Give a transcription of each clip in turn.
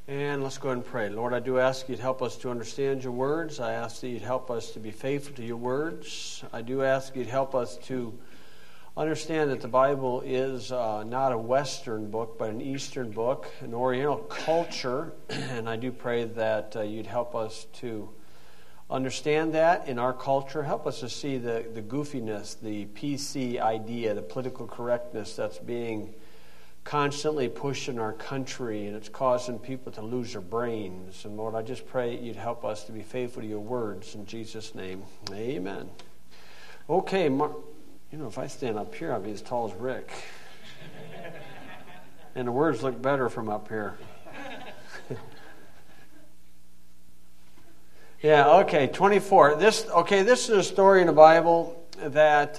And let's go ahead and pray. Lord, I do ask you to help us to understand your words. I ask that you'd help us to be faithful to your words. I do ask you to help us to understand that the Bible is not a Western book, but an Eastern book, an Oriental culture. And I do pray that you'd help us to understand that in our culture. Help us to see the goofiness, the PC idea, the political correctness that's being constantly pushed in our country, and it's causing people to lose their brains. And Lord, I just pray you'd help us to be faithful to your words. In Jesus' name, amen. Okay, if I stand up here, I'll be as tall as Rick. And the words look better from up here. Yeah, okay, 24. This is a story in the Bible that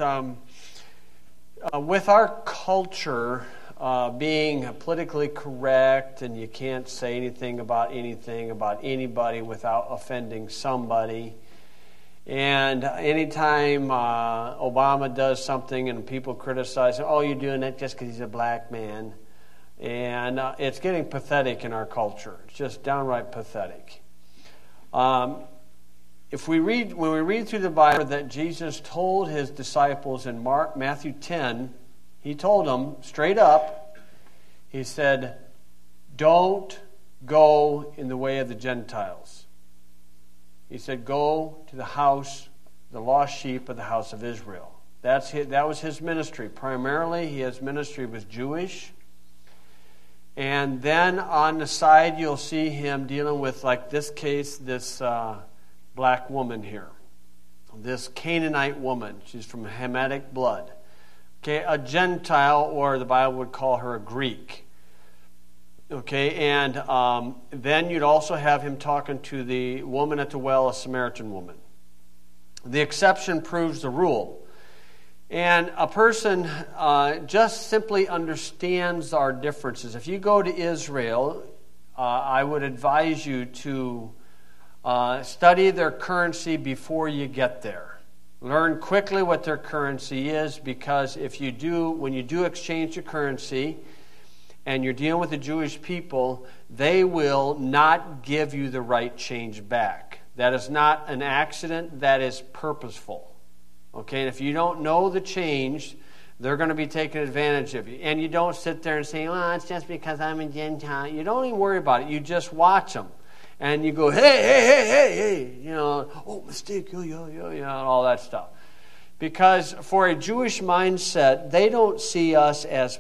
with our culture being politically correct, and you can't say anything about anybody without offending somebody. And anytime Obama does something and people criticize him, you're doing that just because he's a black man. And it's getting pathetic in our culture. It's just downright pathetic. When we read through the Bible that Jesus told his disciples in Matthew 10, he told them straight up, he said, don't go in the way of the Gentiles. He said, go to the lost sheep of the house of Israel. That was his ministry. Primarily, his ministry was Jewish. And then on the side, you'll see him dealing with, like this case, this black woman here. This Canaanite woman. She's from Hamitic blood. Okay, a Gentile, or the Bible would call her a Greek. Okay, and then you'd also have him talking to the woman at the well, a Samaritan woman. The exception proves the rule. And a person just simply understands our differences. If you go to Israel, I would advise you to study their currency before you get there. Learn quickly what their currency is, because when you do exchange your currency and you're dealing with the Jewish people, they will not give you the right change back. That is not an accident, that is purposeful. Okay, and if you don't know the change, they're going to be taking advantage of you. And you don't sit there and say, it's just because I'm a Gentile. You don't even worry about it. You just watch them. And you go, hey, mistake, and all that stuff. Because for a Jewish mindset, they don't see us as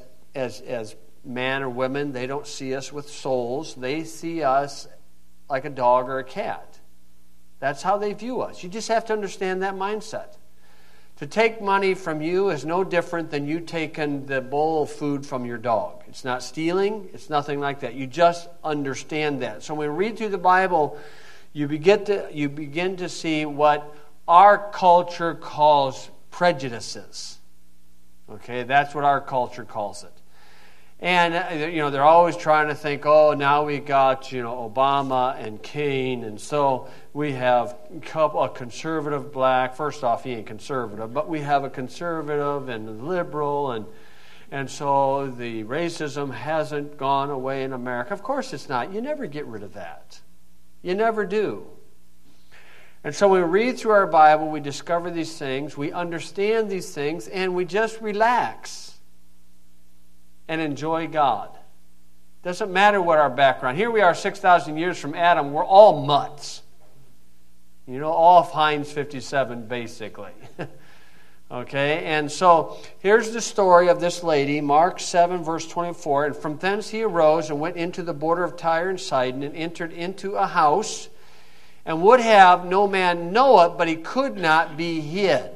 man or women. They don't see us with souls. They see us like a dog or a cat. That's how they view us. You just have to understand that mindset. To take money from you is no different than you taking the bowl of food from your dog. It's not stealing. It's nothing like that. You just understand that. So when we read through the Bible, you begin to see what our culture calls prejudices. Okay, that's what our culture calls it. And, they're always trying to think, now we got, Obama and Cain, and so we have a conservative black. First off, he ain't conservative, but we have a conservative and a liberal, and so the racism hasn't gone away in America. Of course it's not. You never get rid of that. You never do. And so when we read through our Bible, we discover these things, we understand these things, and we just relax and enjoy God. Doesn't matter what our background. Here we are 6,000 years from Adam. We're all mutts. All of Heinz 57, basically. Okay, and so here's the story of this lady, Mark 7, verse 24. And from thence he arose and went into the border of Tyre and Sidon, and entered into a house, and would have no man know it, but he could not be hid.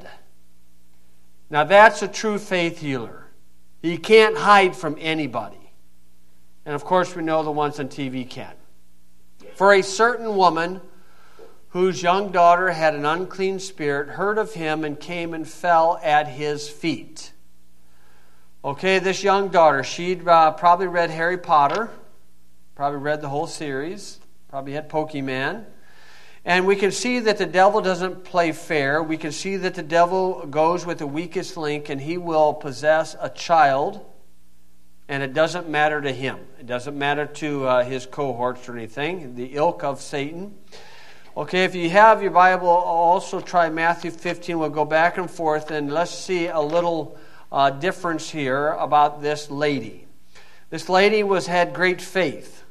Now that's a true faith healer. He can't hide from anybody. And of course we know the ones on TV can. For a certain woman whose young daughter had an unclean spirit heard of him and came and fell at his feet. Okay, this young daughter, she'd probably read Harry Potter, probably read the whole series, probably had Pokemon. And we can see that the devil doesn't play fair. We can see that the devil goes with the weakest link, and he will possess a child And it doesn't matter to him. It doesn't matter to his cohorts or anything. The ilk of Satan. Okay, if you have your Bible, also try Matthew 15. We'll go back and forth, and let's see a little difference here about this lady. This lady had great faith.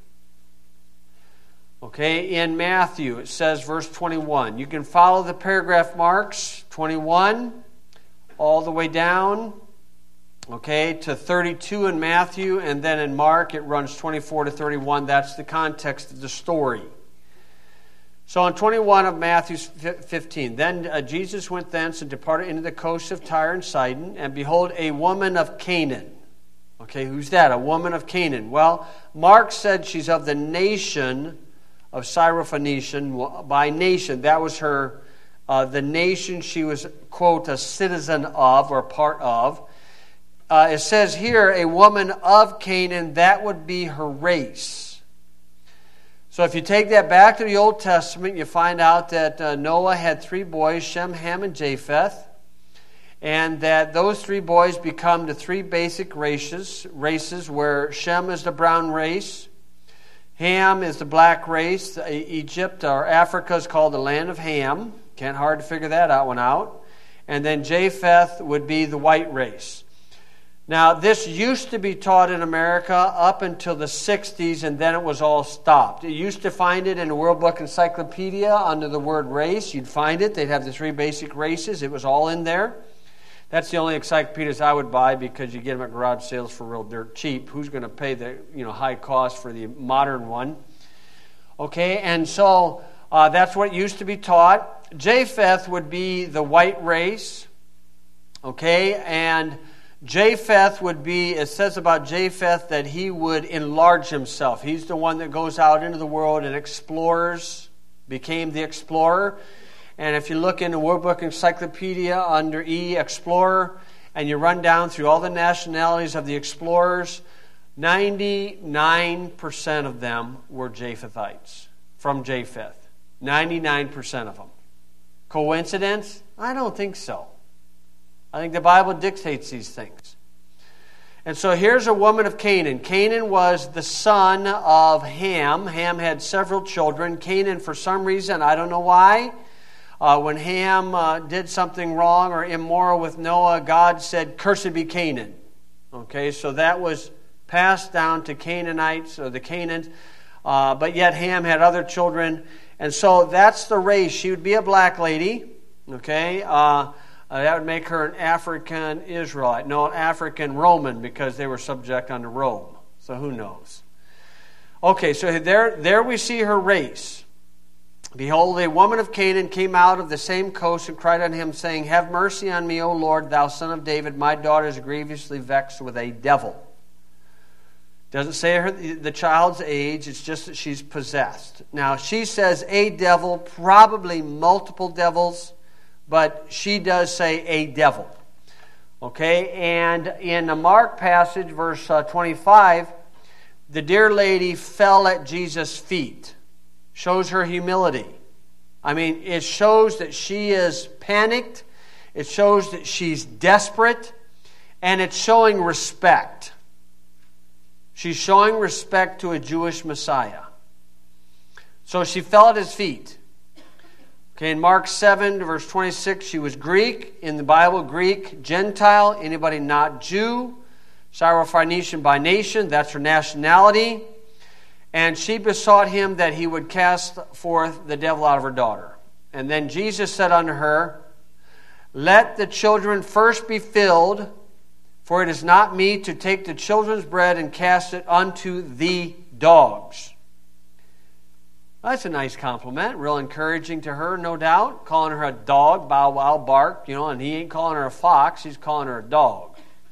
Okay, in Matthew, it says, verse 21. You can follow the paragraph marks, 21, all the way down. Okay, to 32 in Matthew, and then in Mark it runs 24 to 31. That's the context of the story. So in 21 of Matthew 15, then Jesus went thence and departed into the coast of Tyre and Sidon, and behold, a woman of Canaan. Okay, who's that? A woman of Canaan. Well, Mark said she's of the nation of Syrophoenician. By nation, that was her, the nation she was, quote, a citizen of or part of. It says here, a woman of Canaan, that would be her race. So if you take that back to the Old Testament, you find out that Noah had 3 boys, Shem, Ham, and Japheth, and that those 3 boys become the 3 basic races where Shem is the brown race, Ham is the black race, Egypt or Africa is called the land of Ham, can't hard to figure that one out, and then Japheth would be the white race. Now, this used to be taught in America up until the 60s, and then it was all stopped. You used to find it in the World Book Encyclopedia under the word race. You'd find it. They'd have the 3 basic races. It was all in there. That's the only encyclopedias I would buy because you get them at garage sales for real dirt cheap. Who's going to pay the high cost for the modern one? Okay, and so that's what used to be taught. Japheth would be the white race. Okay, and Japheth would be, it says about Japheth that he would enlarge himself. He's the one that goes out into the world and explores, became the explorer. And if you look in the World Book Encyclopedia under E, Explorer, and you run down through all the nationalities of the explorers, 99% of them were Japhethites, from Japheth. 99% of them. Coincidence? I don't think so. I think the Bible dictates these things. And so here's a woman of Canaan. Canaan was the son of Ham. Ham had several children. Canaan, for some reason, I don't know why, when Ham did something wrong or immoral with Noah, God said, "Cursed be Canaan." Okay, so that was passed down to Canaanites, or the Canaans. But yet Ham had other children. And so that's the race. She would be a black lady. Okay, that would make her an African Israelite. No, an African Roman, because they were subject unto Rome. So who knows? Okay, so there we see her race. Behold, a woman of Canaan came out of the same coast and cried unto him, saying, "Have mercy on me, O Lord, thou son of David. My daughter is grievously vexed with a devil." Doesn't say the child's age, it's just that she's possessed. Now, she says a devil, probably multiple devils, but she does say a devil. Okay, and in the Mark passage, verse 25, the dear lady fell at Jesus' feet. Shows her humility. I mean, it shows that she is panicked. It shows that she's desperate. And it's showing respect. She's showing respect to a Jewish Messiah. So she fell at his feet. Okay, in Mark 7, verse 26, she was Greek. In the Bible, Greek, Gentile, anybody not Jew. Syrophoenician by nation, that's her nationality. And she besought him that he would cast forth the devil out of her daughter. And then Jesus said unto her, "Let the children first be filled, for it is not meet to take the children's bread and cast it unto the dogs." That's a nice compliment, real encouraging to her, no doubt. Calling her a dog, bow wow, bark, and he ain't calling her a fox, he's calling her a dog.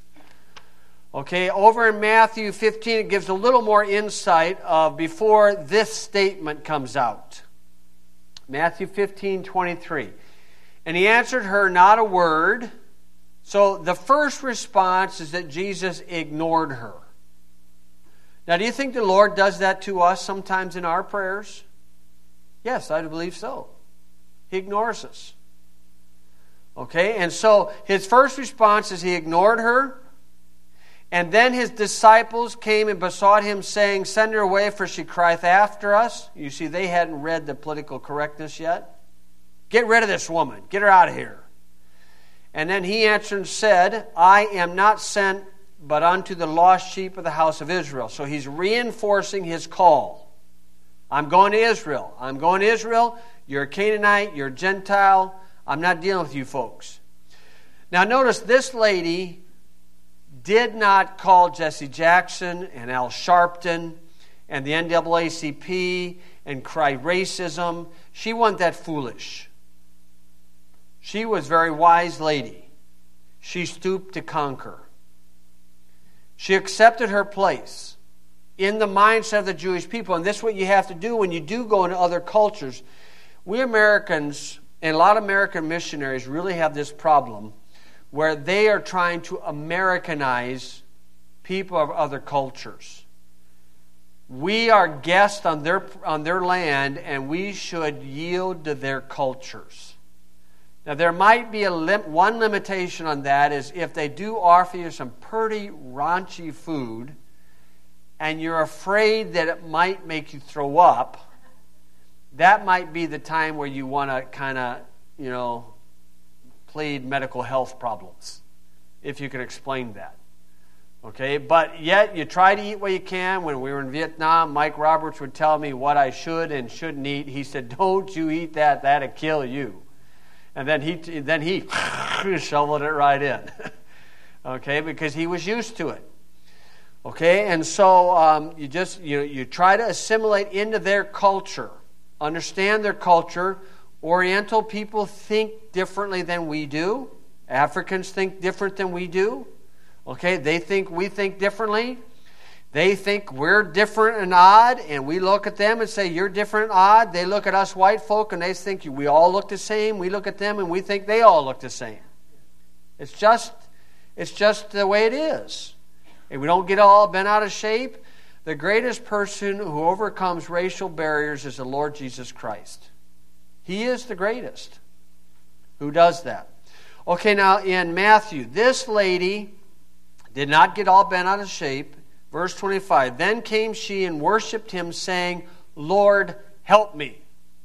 Okay, over in Matthew 15, it gives a little more insight before this statement comes out. Matthew 15:23. And he answered her not a word. So the first response is that Jesus ignored her. Now, do you think the Lord does that to us sometimes in our prayers? Yes, I believe so. He ignores us. Okay, and so his first response is he ignored her. And then his disciples came and besought him, saying, Send her away, for she crieth after us. You see, they hadn't read the political correctness yet. Get rid of this woman. Get her out of here. And then he answered and said, I am not sent but unto the lost sheep of the house of Israel. So he's reinforcing his call. I'm going to Israel. I'm going to Israel. You're a Canaanite. You're a Gentile. I'm not dealing with you folks. Now notice this lady did not call Jesse Jackson and Al Sharpton and the NAACP and cry racism. She wasn't that foolish. She was a very wise lady. She stooped to conquer. She accepted her place in the mindset of the Jewish people. And this is what you have to do when you do go into other cultures. We Americans, and a lot of American missionaries, really have this problem where they are trying to Americanize people of other cultures. We are guests on their land, and we should yield to their cultures. Now, there might be one limitation on that is if they do offer you some pretty raunchy food, and you're afraid that it might make you throw up, that might be the time where you want to kind of, plead medical health problems, if you can explain that. Okay, but yet you try to eat what you can. When we were in Vietnam, Mike Roberts would tell me what I should and shouldn't eat. He said, don't you eat that, that'll kill you. And then he shoveled it right in. Okay, because he was used to it. Okay, and so you try to assimilate into their culture, understand their culture. Oriental people think differently than we do. Africans think different than we do. Okay, we think differently. They think we're different and odd, and we look at them and say, you're different and odd. They look at us white folk, and they think we all look the same. We look at them, and we think they all look the same. It's just the way it is. And we don't get all bent out of shape. The greatest person who overcomes racial barriers is the Lord Jesus Christ. He is the greatest who does that. Okay, now in Matthew, this lady did not get all bent out of shape. Verse 25, Then came she and worshipped him, saying, Lord, help me.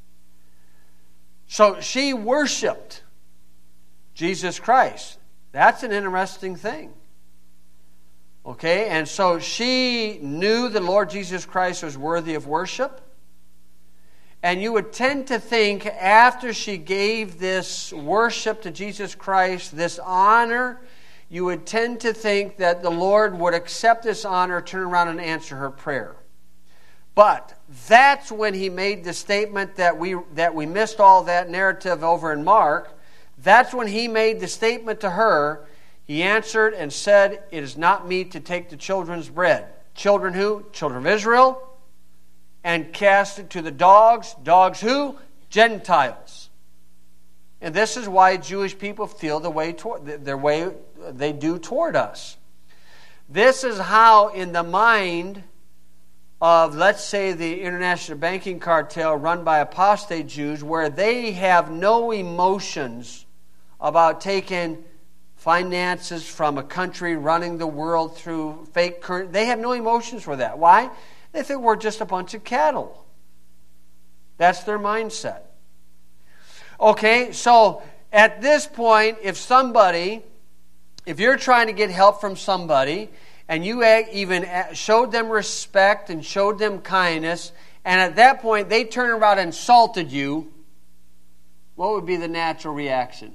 So she worshipped Jesus Christ. That's an interesting thing. Okay, and so she knew the Lord Jesus Christ was worthy of worship. And you would tend to think after she gave this worship to Jesus Christ, this honor, you would tend to think that the Lord would accept this honor, turn around and answer her prayer. But that's when he made the statement that we missed all that narrative over in Mark. That's when he made the statement to her. He answered and said, It is not meet to take the children's bread. Children who? Children of Israel. And cast it to the dogs. Dogs who? Gentiles. And this is why Jewish people feel the way they do toward us. This is how, in the mind of, let's say, the international banking cartel run by apostate Jews, where they have no emotions about taking finances from a country running the world through fake currency. They have no emotions for that. Why? They think we're just a bunch of cattle. That's their mindset. Okay, so at this point, if you're trying to get help from somebody, and you even showed them respect and showed them kindness, and at that point they turn around and insulted you, what would be the natural reaction?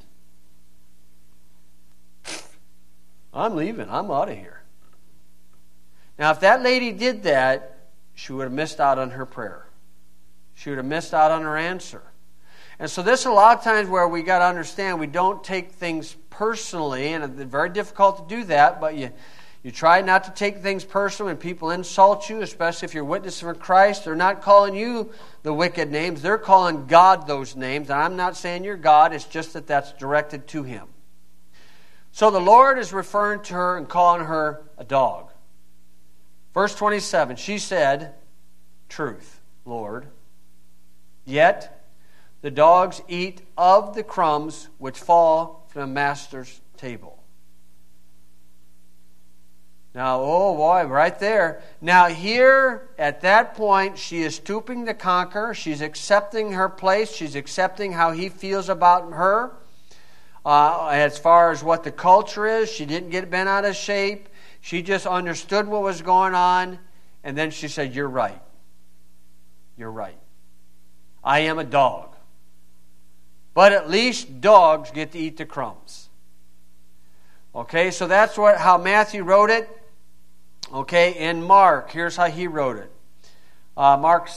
I'm leaving. I'm out of here. Now, if that lady did that, she would have missed out on her prayer. She would have missed out on her answer. And so this is a lot of times where we got to understand we don't take things personally, and it's very difficult to do that, but you try not to take things personally when people insult you, especially if you're witnessing for Christ. They're not calling you the wicked names. They're calling God those names. And I'm not saying you're God. It's just that that's directed to Him. So the Lord is referring to her and calling her a dog. Verse 27, she said, Truth, Lord. Yet the dogs eat of the crumbs which fall from the master's table. Now, oh boy, right there. Now here, at that point, she is stooping to conquer. She's accepting her place. She's accepting how he feels about her. As far as what the culture is, she didn't get bent out of shape. She just understood what was going on. And then she said, you're right. You're right. I am a dog. But at least dogs get to eat the crumbs. Okay, so that's how Matthew wrote it. Okay, and Mark, here's how he wrote it. Mark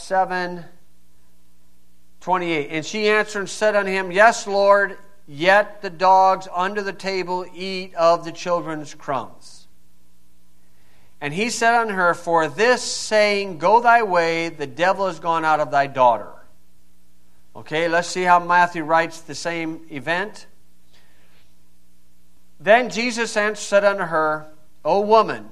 7:28. And she answered and said unto him, Yes, Lord, yet the dogs under the table eat of the children's crumbs. And he said unto her, For this saying, go thy way, the devil is gone out of thy daughter. Okay, let's see how Matthew writes the same event. Then Jesus answered said unto her, O woman,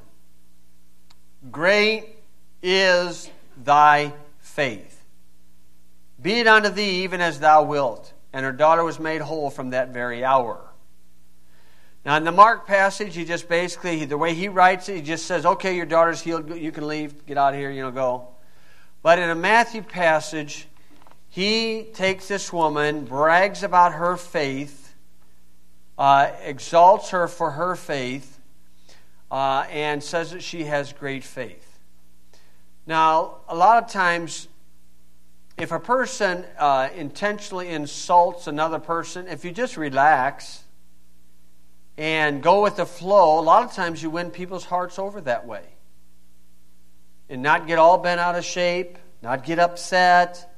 great is thy faith. Be it unto thee even as thou wilt. And her daughter was made whole from that very hour. Now in the Mark passage, he just basically, the way he writes it, he just says, okay, your daughter's healed, you can leave, get out of here, go. But in a Matthew passage, he takes this woman, brags about her faith, exalts her for her faith, and says that she has great faith. Now, a lot of times, if a person intentionally insults another person, if you just relax and go with the flow, a lot of times you win people's hearts over that way. And not get all bent out of shape, not get upset.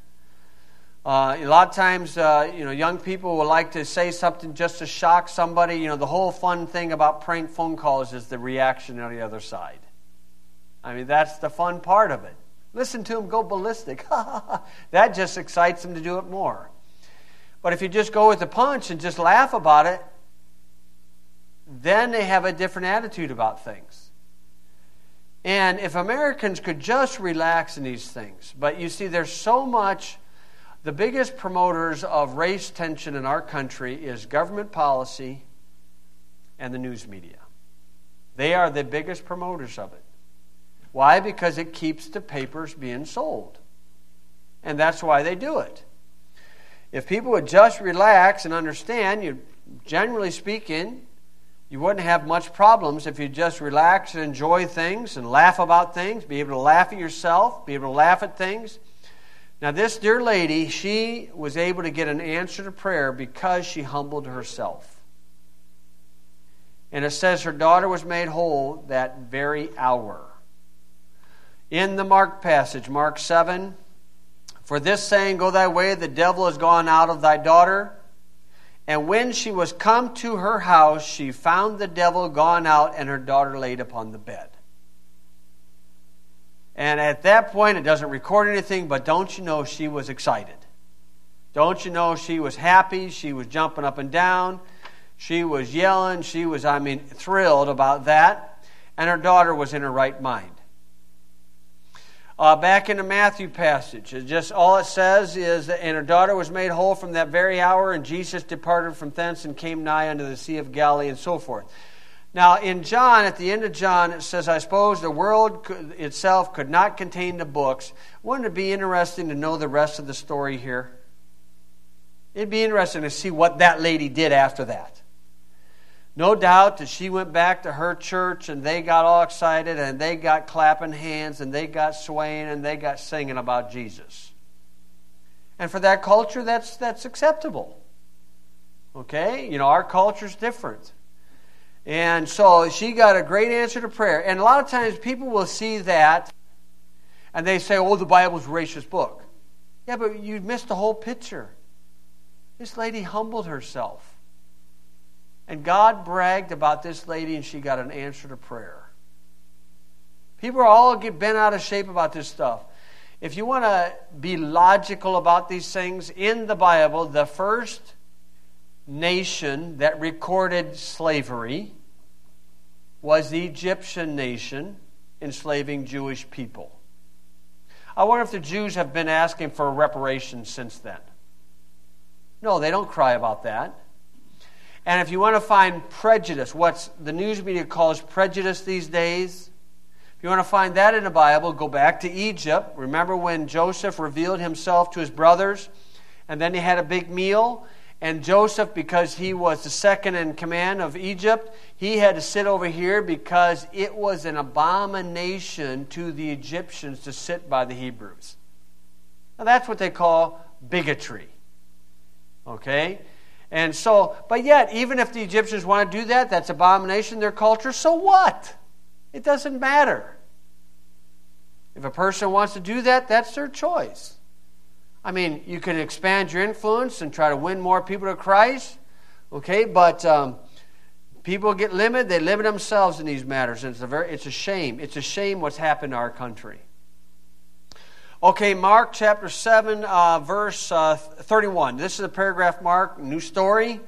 A lot of times, young people will like to say something just to shock somebody. The whole fun thing about prank phone calls is the reaction on the other side. I mean, that's the fun part of it. Listen to them go ballistic. That just excites them to do it more. But if you just go with the punch and just laugh about it, then they have a different attitude about things. And if Americans could just relax in these things, but you see, there's so much. The biggest promoters of race tension in our country is government policy and the news media. They are the biggest promoters of it. Why? Because it keeps the papers being sold. And that's why they do it. If people would just relax and understand, generally speaking, you wouldn't have much problems if you just relax and enjoy things and laugh about things, be able to laugh at yourself, be able to laugh at things. Now this dear lady, she was able to get an answer to prayer because she humbled herself. And it says her daughter was made whole that very hour. In the Mark passage, Mark 7, For this saying, go thy way, the devil is gone out of thy daughter. And when she was come to her house, she found the devil gone out and her daughter laid upon the bed. And at that point, it doesn't record anything, but don't you know she was excited? Don't you know she was happy? She was jumping up and down. She was yelling. She was, thrilled about that. And her daughter was in her right mind. Back in the Matthew passage, all it says is, and her daughter was made whole from that very hour, and Jesus departed from thence and came nigh unto the Sea of Galilee, and so forth. Now, in John, at the end of John, it says, I suppose the world itself could not contain the books. Wouldn't it be interesting to know the rest of the story here? It'd be interesting to see what that lady did after that. No doubt that she went back to her church and they got all excited and they got clapping hands and they got swaying and they got singing about Jesus. And for that culture, that's acceptable. Okay? Our culture's different. And so she got a great answer to prayer. And a lot of times people will see that and they say, the Bible's a racist book. Yeah, but you missed the whole picture. This lady humbled herself. And God bragged about this lady and she got an answer to prayer. People are all get bent out of shape about this stuff. If you want to be logical about these things, in the Bible, the first nation that recorded slavery was the Egyptian nation enslaving Jewish people. I wonder if the Jews have been asking for reparations since then. No, they don't cry about that. And if you want to find prejudice, what the news media calls prejudice these days, if you want to find that in the Bible, go back to Egypt. Remember when Joseph revealed himself to his brothers, and then they had a big meal, and Joseph, because he was the second in command of Egypt, he had to sit over here because it was an abomination to the Egyptians to sit by the Hebrews. Now that's what they call bigotry. Okay? And so, but yet, even if the Egyptians want to do that, that's abomination in their culture, so what? It doesn't matter. If a person wants to do that, that's their choice. I mean, you can expand your influence and try to win more people to Christ, okay? But people get limited. They limit themselves in these matters, and it's a shame. It's a shame what's happened to our country. Okay, Mark chapter 7, verse 31. This is a paragraph mark, new story.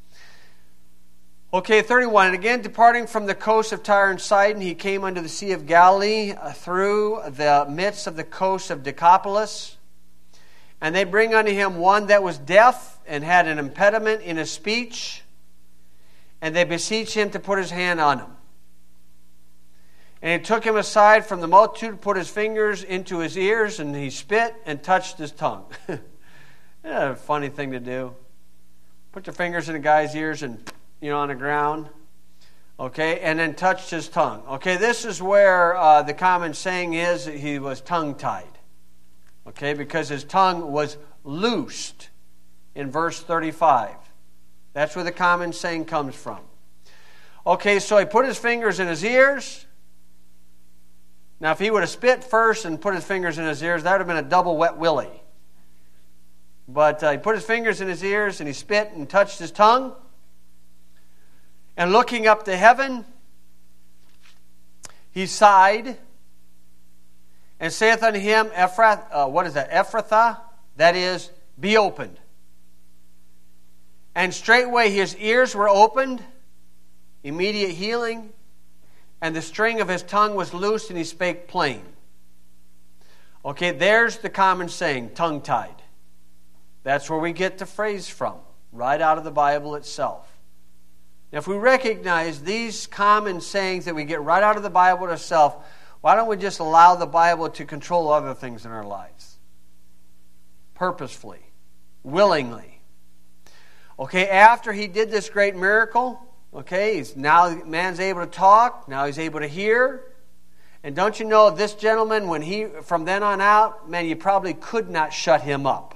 Okay, 31. And again, departing from the coast of Tyre and Sidon, he came unto the Sea of Galilee through the midst of the coast of Decapolis. And they bring unto him one that was deaf and had an impediment in his speech. And they beseech him to put his hand on him. And he took him aside from the multitude, put his fingers into his ears, and he spit and touched his tongue. Yeah, a funny thing to do. Put your fingers in a guy's ears and, on the ground. Okay, and then touched his tongue. Okay, this is where the common saying is that he was tongue-tied. Okay, because his tongue was loosed in verse 35. That's where the common saying comes from. Okay, so he put his fingers in his ears. Now, if he would have spit first and put his fingers in his ears, that would have been a double wet willy. But he put his fingers in his ears and he spit and touched his tongue. And looking up to heaven, he sighed and saith unto him, Ephrathah, that is, be opened. And straightway his ears were opened, immediate healing, and the string of his tongue was loosed, and he spake plain. Okay, there's the common saying, tongue-tied. That's where we get the phrase from, right out of the Bible itself. Now, if we recognize these common sayings that we get right out of the Bible itself, why don't we just allow the Bible to control other things in our lives? Purposefully, willingly. Okay, after he did this great miracle, okay, now man's able to talk, now he's able to hear. And don't you know, this gentleman, from then on out, man, you probably could not shut him up.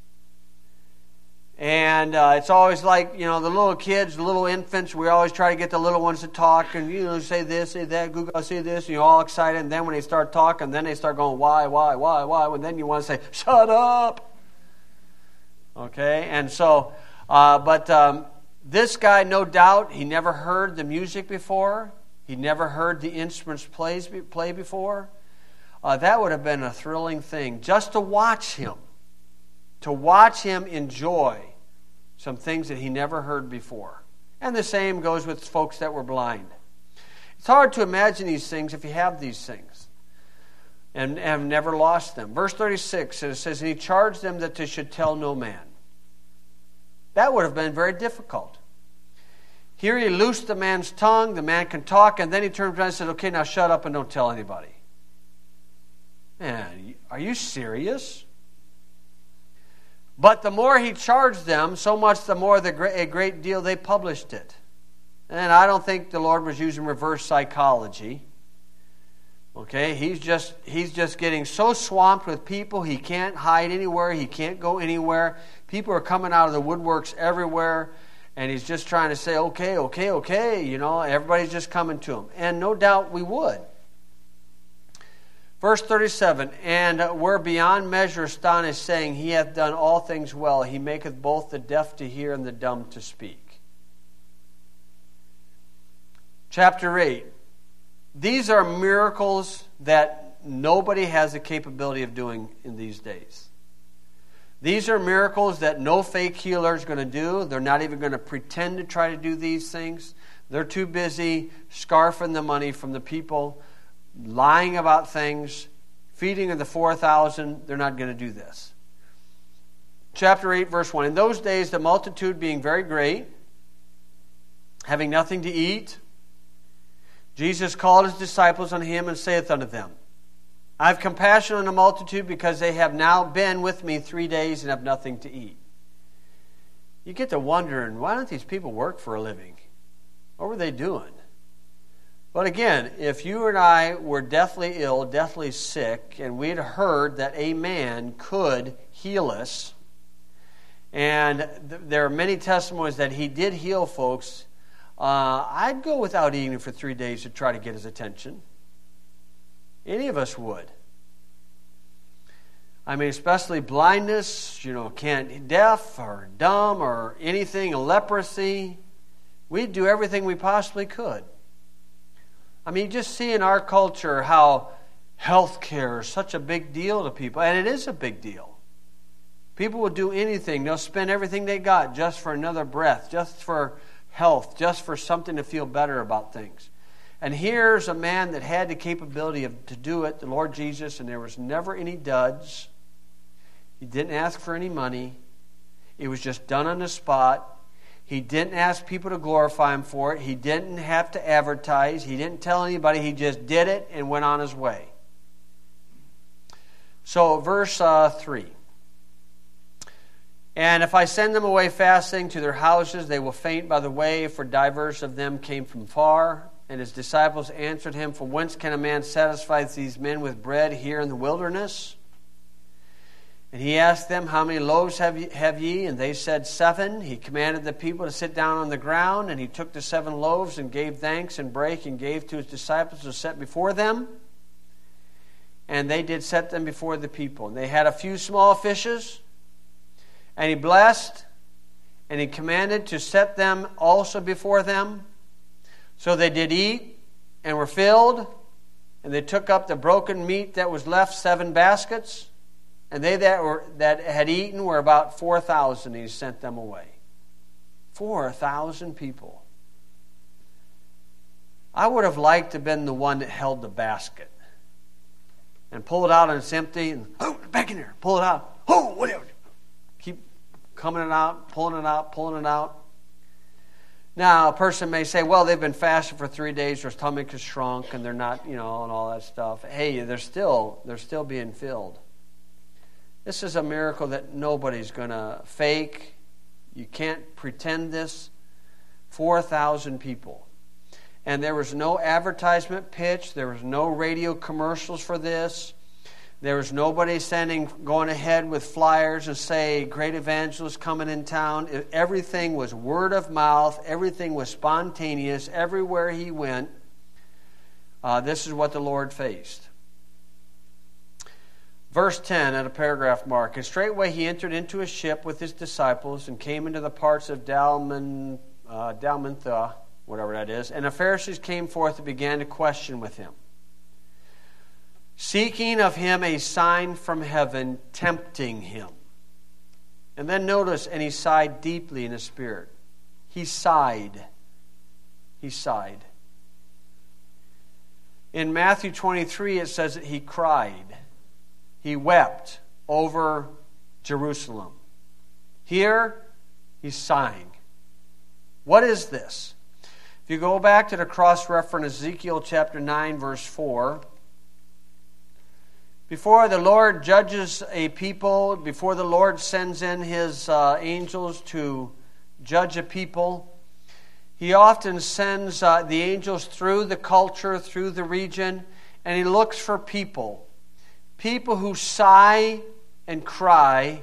And it's always like, the little kids, the little infants, we always try to get the little ones to talk and, say this, say that, Google, say this, and you're all excited. And then when they start talking, then they start going, why? And then you want to say, shut up. Okay, and so, this guy, no doubt, he never heard the music before. He never heard the instruments play before. That would have been a thrilling thing, just to watch him enjoy some things that he never heard before. And the same goes with folks that were blind. It's hard to imagine these things if you have these things and have never lost them. Verse 36, it says, and he charged them that they should tell no man. That would have been very difficult. Here he loosed the man's tongue, the man can talk, and then he turned around and said, okay, now shut up and don't tell anybody. Man, are you serious? But the more he charged them, so much the more a great deal they published it. And I don't think the Lord was using reverse psychology. Okay, he's just getting so swamped with people, he can't hide anywhere, he can't go anywhere. People are coming out of the woodworks everywhere, and he's just trying to say, okay, everybody's just coming to him. And no doubt we would. Verse 37, and were beyond measure astonished, saying, he hath done all things well. He maketh both the deaf to hear and the dumb to speak. Chapter 8. These are miracles that nobody has the capability of doing in these days. These are miracles that no fake healer is going to do. They're not even going to pretend to try to do these things. They're too busy scarfing the money from the people, lying about things, feeding of the 4,000. They're not going to do this. Chapter 8, verse 1. In those days, the multitude being very great, having nothing to eat, Jesus called his disciples unto him and saith unto them, I have compassion on the multitude because they have now been with me 3 days and have nothing to eat. You get to wondering, why don't these people work for a living? What were they doing? But again, if you and I were deathly ill, deathly sick, and we'd heard that a man could heal us, and there are many testimonies that he did heal folks, I'd go without eating for 3 days to try to get his attention. Any of us would. I mean, especially blindness, deaf or dumb or anything, leprosy. We'd do everything we possibly could. I mean, just see in our culture how health care is such a big deal to people. And it is a big deal. People will do anything. They'll spend everything they got just for another breath, just for health, just for something to feel better about things. And here's a man that had the capability to do it, the Lord Jesus, and there was never any duds. He didn't ask for any money. It was just done on the spot. He didn't ask people to glorify him for it. He didn't have to advertise. He didn't tell anybody. He just did it and went on his way. So, verse 3. And if I send them away fasting to their houses, they will faint by the way, for divers of them came from far. And his disciples answered him, from whence can a man satisfy these men with bread here in the wilderness? And he asked them, how many loaves have ye? And they said, 7. He commanded the people to sit down on the ground, and he took the 7 loaves and gave thanks and brake and gave to his disciples to set before them. And they did set them before the people. And they had a few small fishes, and he blessed, and he commanded to set them also before them. So they did eat and were filled, and they took up the broken meat that was left, 7 baskets. And they that had eaten were about 4,000. He sent them away. 4,000 people. I would have liked to have been the one that held the basket. And pull it out and it's empty. And, back in there. Pull it out. Whatever. Keep coming it out, pulling it out, pulling it out. Now, a person may say, well, they've been fasting for 3 days. Their stomach is shrunk and they're not, and all that stuff. Hey, they're still being filled. This is a miracle that nobody's going to fake. You can't pretend this. 4,000 people. And there was no advertisement pitch. There was no radio commercials for this. There was nobody going ahead with flyers and say, great evangelist coming in town. Everything was word of mouth. Everything was spontaneous. Everywhere he went, this is what the Lord faced. Verse 10 at a paragraph mark. And straightway he entered into a ship with his disciples and came into the parts of Dalmanutha, whatever that is. And the Pharisees came forth and began to question with him, seeking of him a sign from heaven, tempting him. And then notice, and he sighed deeply in his spirit. He sighed. He sighed. In Matthew 23 it says that he cried. He wept over Jerusalem. Here, he's sighing. What is this? If you go back to the cross-reference Ezekiel chapter 9, verse 4, before the Lord judges a people, before the Lord sends in his angels to judge a people, he often sends the angels through the culture, through the region, and he looks for people. People who sigh and cry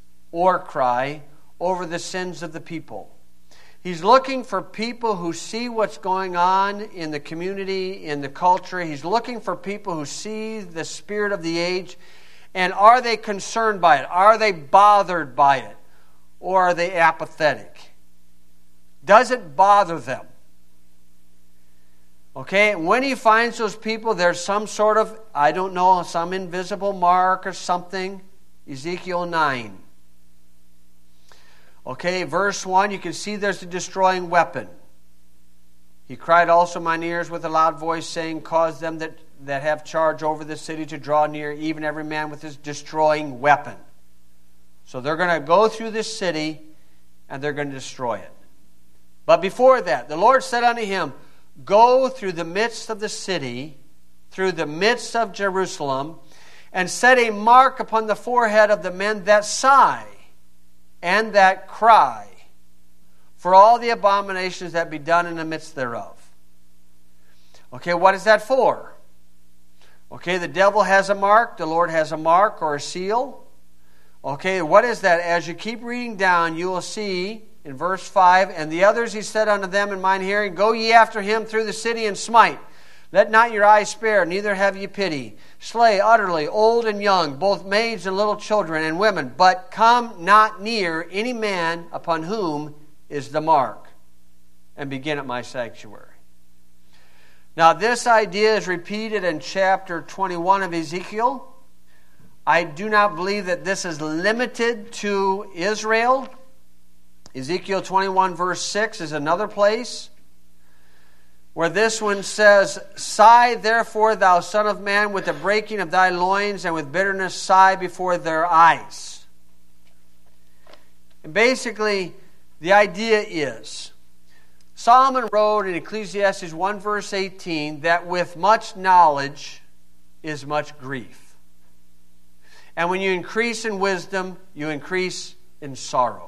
over the sins of the people. He's looking for people who see what's going on in the community, in the culture. He's looking for people who see the spirit of the age. And are they concerned by it? Are they bothered by it? Or are they apathetic? Does it bother them? Okay, when he finds those people, there's some sort of, some invisible mark or something. Ezekiel 9. Okay, verse 1, you can see there's a destroying weapon. He cried also mine ears with a loud voice, saying, cause them that have charge over the city to draw near, even every man with his destroying weapon. So they're going to go through this city, and they're going to destroy it. But before that, the Lord said unto him, Go through the midst of the city, through the midst of Jerusalem, and set a mark upon the forehead of the men that sigh and that cry for all the abominations that be done in the midst thereof. Okay, what is that for? Okay, the devil has a mark, the Lord has a mark or a seal. Okay, what is that? As you keep reading down, you will see in verse 5, And the others he said unto them in mine hearing, Go ye after him through the city and smite. Let not your eyes spare, neither have ye pity. Slay utterly old and young, both maids and little children and women, but come not near any man upon whom is the mark, and begin at my sanctuary. Now this idea is repeated in chapter 21 of Ezekiel. I do not believe that this is limited to Israel. Ezekiel 21 verse 6 is another place where this one says, Sigh therefore, thou son of man, with the breaking of thy loins, and with bitterness sigh before their eyes. And basically, the idea is, Solomon wrote in Ecclesiastes 1 verse 18 that with much knowledge is much grief. And when you increase in wisdom, you increase in sorrow.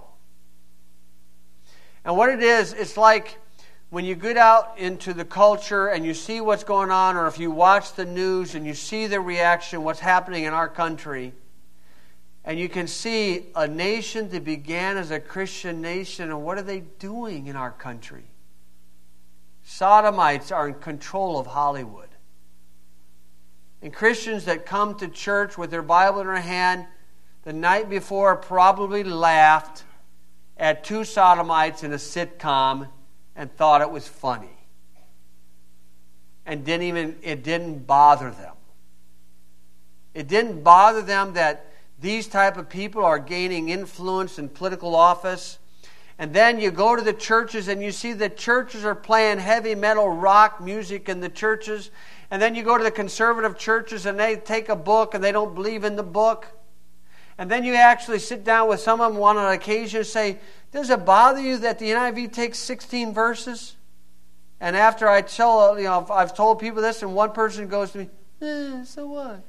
And what it is, it's like when you get out into the culture and you see what's going on, or if you watch the news and you see the reaction, what's happening in our country, and you can see a nation that began as a Christian nation, and what are they doing in our country? Sodomites are in control of Hollywood. And Christians that come to church with their Bible in their hand the night before probably laughed at two sodomites in a sitcom and thought it was funny. And it didn't bother them. It didn't bother them that these type of people are gaining influence in political office. And then you go to the churches and you see the churches are playing heavy metal rock music in the churches. And then you go to the conservative churches and they take a book and they don't believe in the book. And then you actually sit down with some of them on an occasion and say, does it bother you that the NIV takes 16 verses? And after I've told people this, and one person goes to me, so what?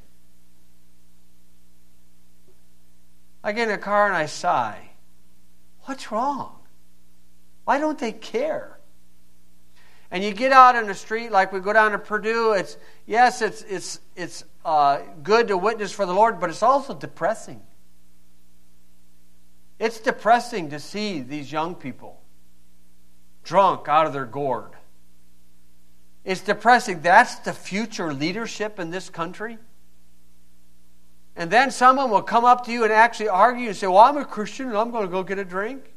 I get in a car and I sigh. What's wrong? Why don't they care? And you get out in the street, like we go down to Purdue. It's good to witness for the Lord, but it's also depressing. It's depressing to see these young people drunk out of their gourd. It's depressing. That's the future leadership in this country. And then someone will come up to you and actually argue and say, well, I'm a Christian and I'm going to go get a drink.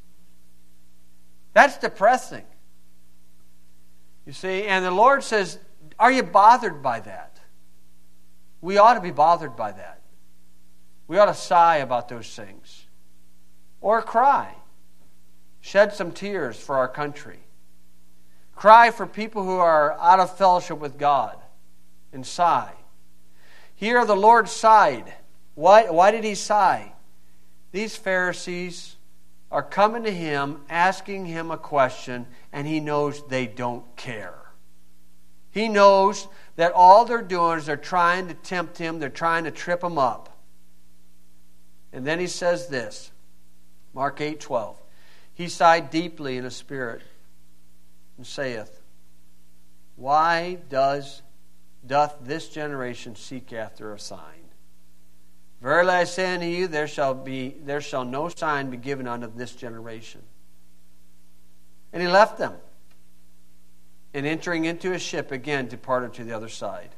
That's depressing. You see, and the Lord says, are you bothered by that? We ought to be bothered by that. We ought to sigh about those things. Or cry. Shed some tears for our country. Cry for people who are out of fellowship with God. And sigh. Here the Lord sighed. Why did he sigh? These Pharisees are coming to him, asking him a question, and he knows they don't care. He knows that all they're doing is they're trying to tempt him, they're trying to trip him up. And then he says this, Mark 8:12. He sighed deeply in his spirit and saith, Why doth this generation seek after a sign? Verily I say unto you, there shall no sign be given unto this generation. And he left them, and entering into a ship again departed to the other side.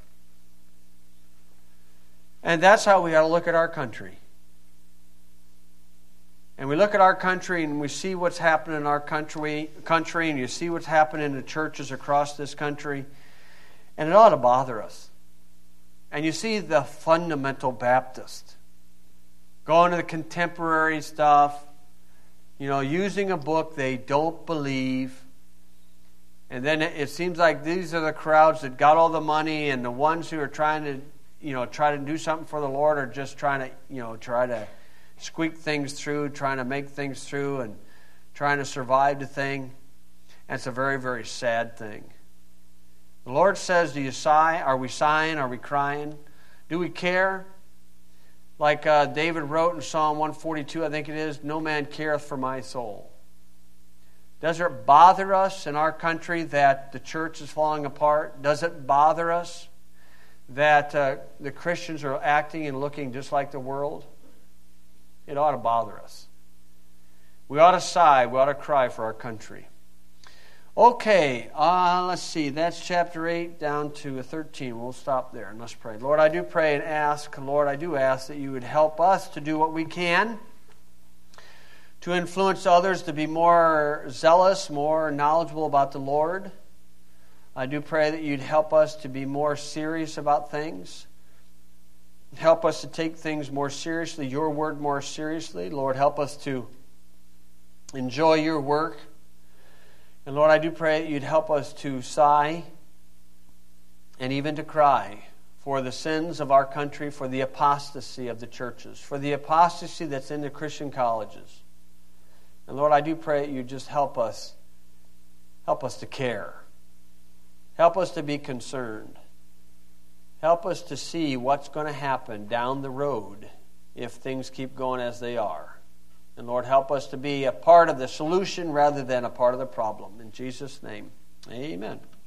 And that's how we ought to look at our country. And we look at our country and we see what's happening in our country, and you see what's happening in the churches across this country, and it ought to bother us. And you see the fundamental Baptist going to the contemporary stuff, using a book they don't believe. And then it seems like these are the crowds that got all the money, and the ones who are trying to do something for the Lord are just trying to squeak things through, trying to make things through, and trying to survive the thing. And it's a very, very sad thing. The Lord says, do you sigh? Are we sighing? Are we crying? Do we care? Like David wrote in Psalm 142, I think it is, no man careth for my soul. Does it bother us in our country that the church is falling apart? Does it bother us that the Christians are acting and looking just like the world? It ought to bother us. We ought to sigh, we ought to cry for our country. Okay, let's see. That's chapter 8 down to 13. We'll stop there and let's pray. Lord, I do pray and ask, Lord, I do ask that you would help us to do what we can to influence others to be more zealous, more knowledgeable about the Lord. I do pray that you'd help us to be more serious about things. Help us to take things more seriously, your word more seriously. Lord, help us to enjoy your work. And Lord, I do pray that you'd help us to sigh and even to cry for the sins of our country, for the apostasy of the churches, for the apostasy that's in the Christian colleges. And Lord, I do pray that you just help us to care. Help us to be concerned. Help us to see what's going to happen down the road if things keep going as they are. And Lord, help us to be a part of the solution rather than a part of the problem. In Jesus' name, amen.